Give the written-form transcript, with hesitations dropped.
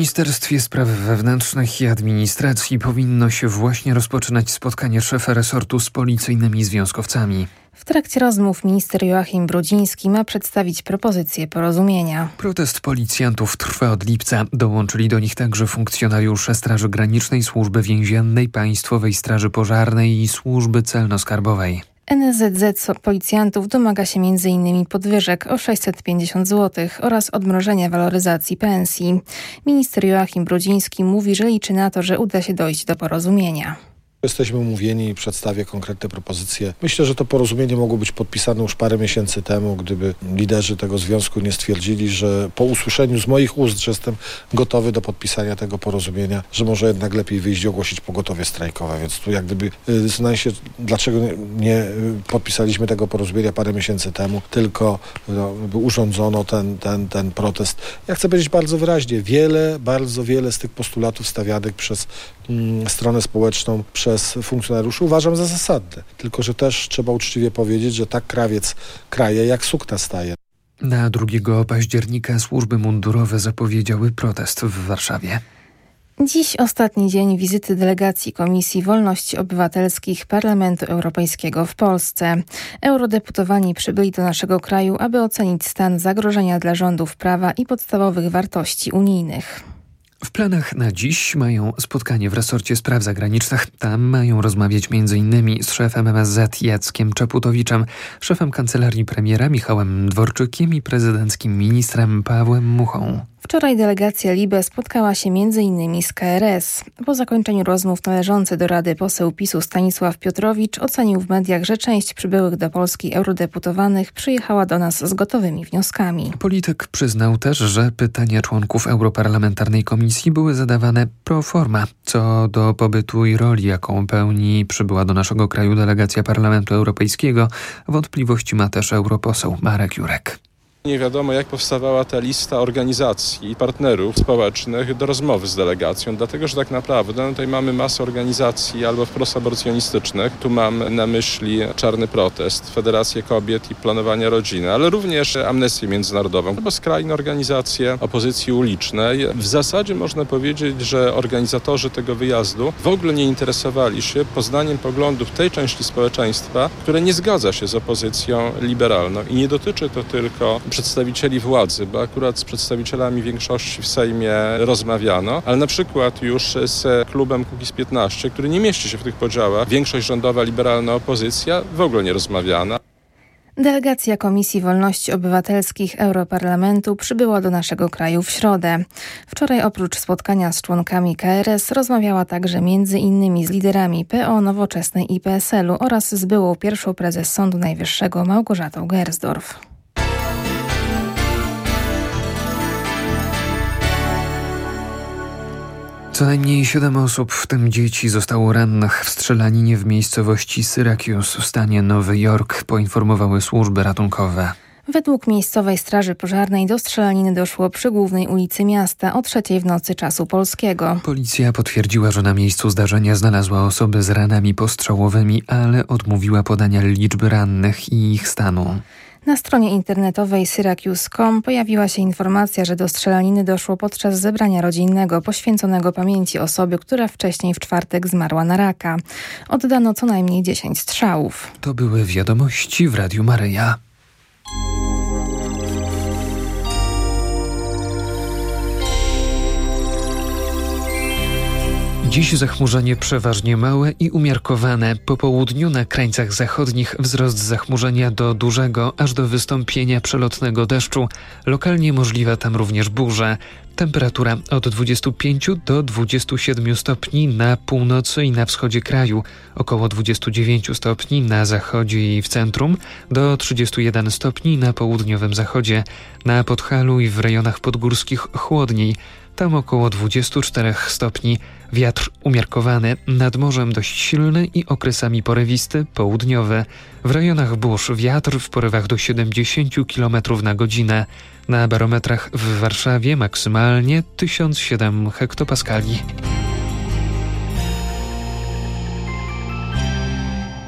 Ministerstwie Spraw Wewnętrznych i Administracji powinno się właśnie rozpoczynać spotkanie szefa resortu z policyjnymi związkowcami. W trakcie rozmów minister Joachim Brudziński ma przedstawić propozycję porozumienia. Protest policjantów trwa od lipca. Dołączyli do nich także funkcjonariusze Straży Granicznej, Służby Więziennej, Państwowej Straży Pożarnej i Służby Celno-Skarbowej. NSZZ policjantów domaga się m.in. podwyżek o 650 zł oraz odmrożenia waloryzacji pensji. Minister Joachim Brudziński mówi, że liczy na to, że uda się dojść do porozumienia. Jesteśmy umówieni i przedstawię konkretne propozycje. Myślę, że to porozumienie mogło być podpisane już parę miesięcy temu, gdyby liderzy tego związku nie stwierdzili, że po usłyszeniu z moich ust, że jestem gotowy do podpisania tego porozumienia, że może jednak lepiej wyjść i ogłosić pogotowie strajkowe. Więc tu jak gdyby zastanawiam się, dlaczego nie podpisaliśmy tego porozumienia parę miesięcy temu, tylko urządzono ten protest. Ja chcę powiedzieć bardzo wyraźnie, bardzo wiele z tych postulatów stawianych przez stronę społeczną, przez funkcjonariuszy uważam za zasadne. Tylko że też trzeba uczciwie powiedzieć, że tak krawiec kraje, jak sukna staje. Na 2 października służby mundurowe zapowiedziały protest w Warszawie. Dziś ostatni dzień wizyty delegacji Komisji Wolności Obywatelskich Parlamentu Europejskiego w Polsce. Eurodeputowani przybyli do naszego kraju, aby ocenić stan zagrożenia dla rządów prawa i podstawowych wartości unijnych. W planach na dziś mają spotkanie w resorcie spraw zagranicznych. Tam mają rozmawiać m.in. z szefem MSZ Jackiem Czaputowiczem, szefem kancelarii premiera Michałem Dworczykiem i prezydenckim ministrem Pawłem Muchą. Wczoraj delegacja LIBE spotkała się m.in. z KRS. Po zakończeniu rozmów należący do Rady poseł PiS-u Stanisław Piotrowicz ocenił w mediach, że część przybyłych do Polski eurodeputowanych przyjechała do nas z gotowymi wnioskami. Polityk przyznał też, że pytania członków Europarlamentarnej Komisji były zadawane pro forma. Co do pobytu i roli, jaką pełni przybyła do naszego kraju delegacja Parlamentu Europejskiego, wątpliwości ma też europoseł Marek Jurek. Nie wiadomo, jak powstawała ta lista organizacji i partnerów społecznych do rozmowy z delegacją, dlatego że tak naprawdę tutaj mamy masę organizacji albo wprost aborcjonistycznych. Tu mam na myśli Czarny Protest, Federację Kobiet i Planowania Rodziny, ale również Amnestię Międzynarodową, albo skrajne organizacje opozycji ulicznej. W zasadzie można powiedzieć, że organizatorzy tego wyjazdu w ogóle nie interesowali się poznaniem poglądów tej części społeczeństwa, które nie zgadza się z opozycją liberalną. I nie dotyczy to tylko przedstawicieli władzy, bo akurat z przedstawicielami większości w Sejmie rozmawiano, ale na przykład już z klubem Kukiz15, który nie mieści się w tych podziałach, większość rządowa, liberalna opozycja w ogóle nie rozmawiano. Delegacja Komisji Wolności Obywatelskich Europarlamentu przybyła do naszego kraju w środę. Wczoraj oprócz spotkania z członkami KRS rozmawiała także m.in. z liderami PO, Nowoczesnej i PSL-u oraz z byłą pierwszą prezes Sądu Najwyższego Małgorzatą Gersdorf. Co najmniej 7 osób, w tym dzieci, zostało rannych w strzelaninie w miejscowości Syracuse w stanie Nowy Jork, poinformowały służby ratunkowe. Według miejscowej straży pożarnej do strzelaniny doszło przy głównej ulicy miasta o 3:00 w nocy czasu polskiego. Policja potwierdziła, że na miejscu zdarzenia znalazła osoby z ranami postrzałowymi, ale odmówiła podania liczby rannych i ich stanu. Na stronie internetowej Syracuse.com pojawiła się informacja, że do strzelaniny doszło podczas zebrania rodzinnego poświęconego pamięci osoby, która wcześniej w czwartek zmarła na raka. Oddano co najmniej 10 strzałów. To były wiadomości w Radiu Maryja. Dziś zachmurzenie przeważnie małe i umiarkowane. Po południu na krańcach zachodnich wzrost zachmurzenia do dużego, aż do wystąpienia przelotnego deszczu. Lokalnie możliwa tam również burza. Temperatura od 25 do 27 stopni na północy i na wschodzie kraju, około 29 stopni na zachodzie i w centrum, do 31 stopni na południowym zachodzie. Na Podhalu i w rejonach podgórskich chłodniej. Tam około 24 stopni. Wiatr umiarkowany, nad morzem dość silny i okresami porywisty, południowy. W rejonach burz wiatr w porywach do 70 km na godzinę. Na barometrach w Warszawie maksymalnie 1007 hektopaskali.